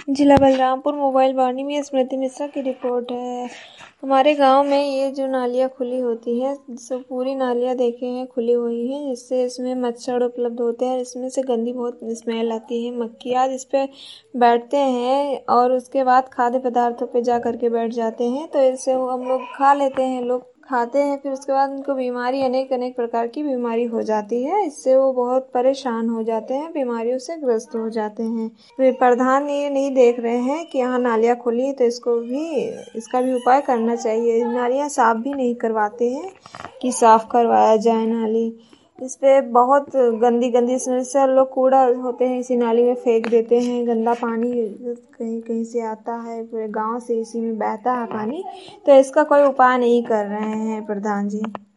जिला बलरामपुर मोबाइल वार्नी में स्मृति मिश्रा की रिपोर्ट है। हमारे गांव में ये जो नालियाँ खुली होती हैं, सब पूरी नालियाँ देखे हैं खुली हुई हैं, जिससे इसमें मच्छर उपलब्ध होते हैं। इसमें से गंदी बहुत स्मेल आती है। मक्खियाँ जिस पे बैठते हैं और उसके बाद खाद्य पदार्थों पे जा कर के बैठ जाते हैं, तो इससे हम लोग खा लेते हैं। लोग खाते हैं, फिर उसके बाद उनको बीमारी अनेक अनेक प्रकार की बीमारी हो जाती है। इससे वो बहुत परेशान हो जाते हैं, बीमारियों से ग्रस्त हो जाते हैं। वे प्रधान ये नहीं देख रहे हैं कि यहाँ नालियाँ खुली, तो इसका भी उपाय करना चाहिए। नालियाँ साफ भी नहीं करवाते हैं कि साफ करवाया जाए नाली। इस पे बहुत गंदी गंदी समस्या, लोग कूड़ा होते हैं इसी नाली में फेंक देते हैं। गंदा पानी कहीं कहीं से आता है, पूरे गांव से इसी में बहता है पानी। तो इसका कोई उपाय नहीं कर रहे हैं प्रधान जी।